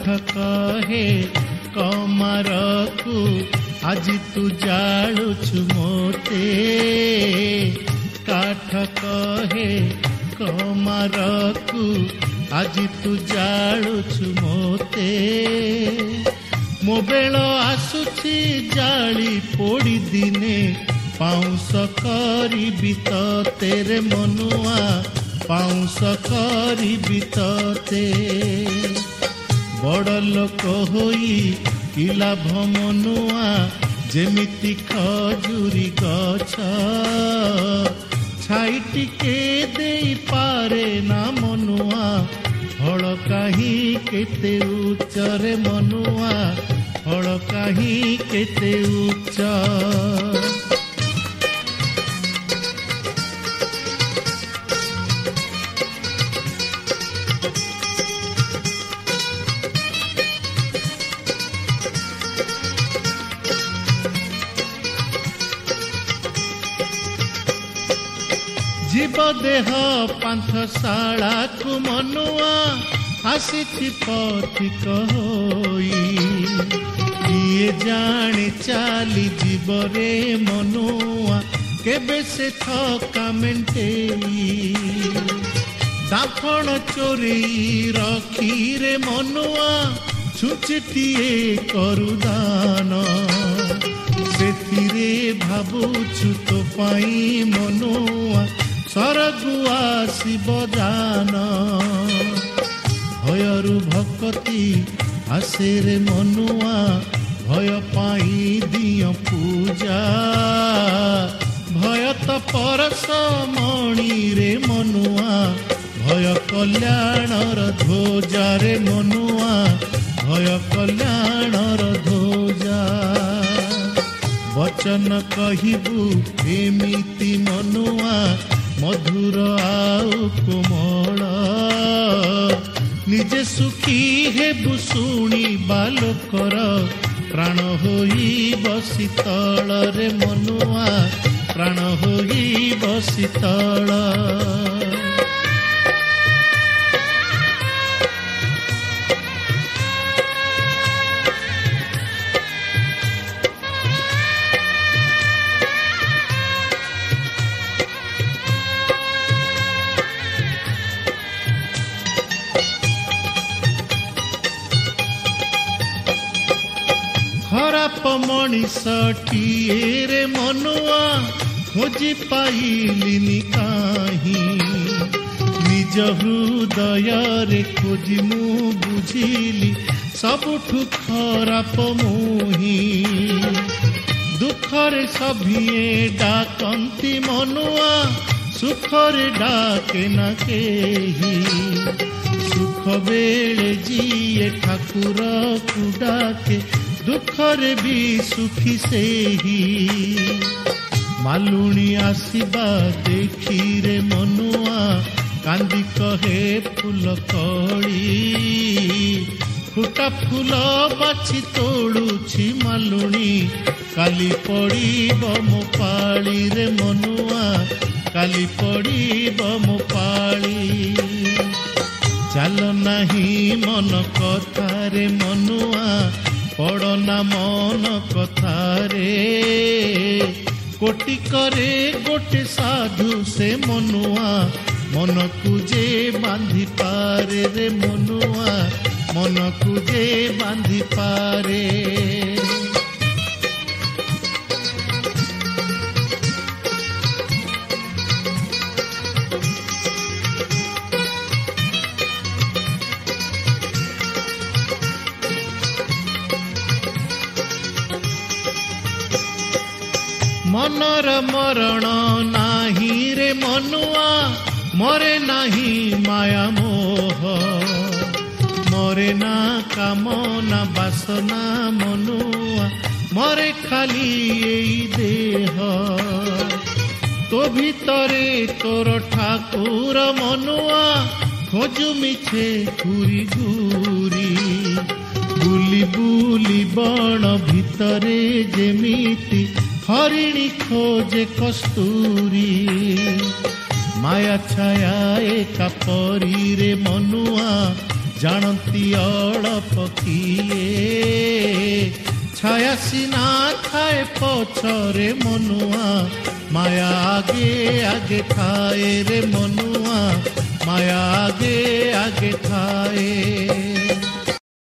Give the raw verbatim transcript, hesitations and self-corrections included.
कहे कमारकु आज तू जालुछु मोते काठ कहे कमारकु आज तू जालुछु मोते मो बेल आसुची जाली पोड़ी दिने पाउंस करी तेरे मनुआ पाउंस करी ते बड़ लोक होई कि लाभ मनुआ जेमिति खजूरी गछ छाई टिके देई पारे ना मनुआ फल काहि केते उच्चरे मनुआ फल काहि केते उच्च जीव देह पांथशाला को मनुआ आसी पथिक होई किए जाने चाली जीव रे मनुआ केबे से थका मेंटेई दाफण चोरी रखी रे मनुआ छुचटिए करुदान सेथिरे भाबुछु तो पाई मनुआ सरगुआ शिवदान भयरु भक्ति आसे रे मनुआ भय पाई दिय पूजा भय तो परस मणि रे मनुआ भय कल्याणर ध्वजा रे मनुआ भय कल्याणर ध्वजा वचन कहिबु एमिति मनुआ मधुर आउ कोमल निजे सुखी हेबु शुणी बालकर प्राण होई बसितल रे मनुआ प्राण होई बसितल खराप मनीषटिए रे मनुआ खोजी पाइलिनी काहि निज हृदय रे खोजी मु बुझिली सबुठु खराप मुही दुखरे सभिए डाकंती मनुआ सुखरे डाके न केही सुख बेले जिए ठाकुर को डाके दुखरे भी सुखी से ही मालुणी आसीबा देखी रे मनुआ कांदी कहे फूल कड़ी फुटा फूल बाछी तोड़ुछि मालुणी काली पड़ीब मो पाली रे मनुआ काली पड़ीब मो पाली चाल नाही मन कथा रे मनुआ पड़ना मन कथारे कोटि करे गोटे साधु से मनुआ मन कुजे बांधी पारे रे मनुआ मन कुजे बांधी पारे मनर मरण नाही रे मनुआ मरे नाही माया मोह मरे ना कामना बासना मनुआ मरे खाली एई देह तो भीतरे तोर ठाकुर मनुआ खोजु मिछे घूरी घूरी बुली बुली बण भीतरे जेमिति हरिणी खोजे कस्तूरी माया छाया एका परी रे मनुआ ଜାଣନ୍ତି ଅଳପ କିଏ ଛାୟା ସିନା ଥାଏ ପଛରେ ମନୁଆ ମାୟା ଆଗେ ଆଗେ ଥାଏ ରେ ମନୁଆ ମାୟା ଆଗେ ଆଗେ ଥାଏ।